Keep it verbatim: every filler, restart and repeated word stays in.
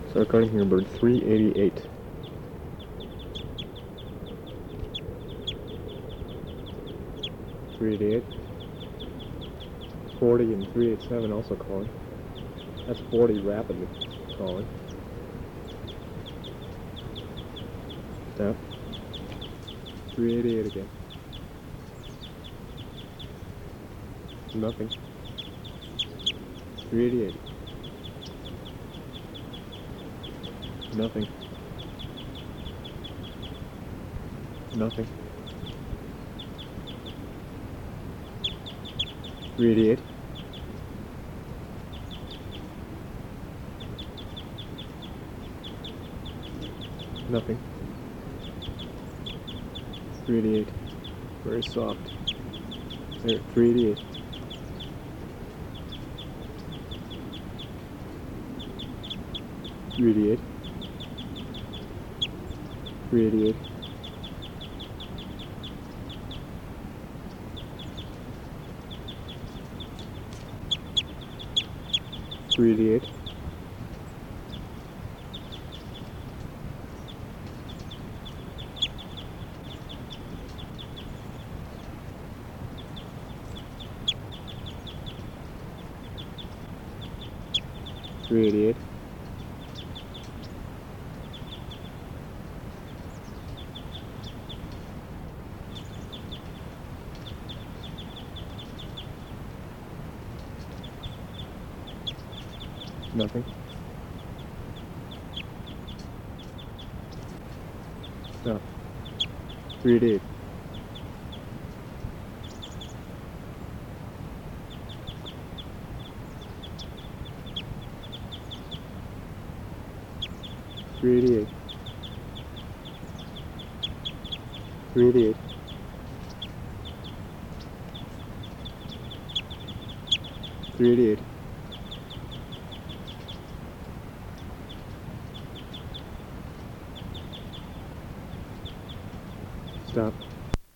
Start counting here, bird. three eighty-eight. three eighty-eight. forty and three eighty-seven also calling. That's forty rapidly calling. Stop. three eighty-eight again. Nothing. three eighty-eight. Nothing. Nothing. three eighty-eight. Nothing. three eighty-eight. Very soft. There, three eighty-eight. three eighty-eight. three eighty-eight. three eighty-eight. three eighty-eight. Nothing. No. three eighty-eight. three eighty-eight. three eighty-eight. three eighty-eight. Stop.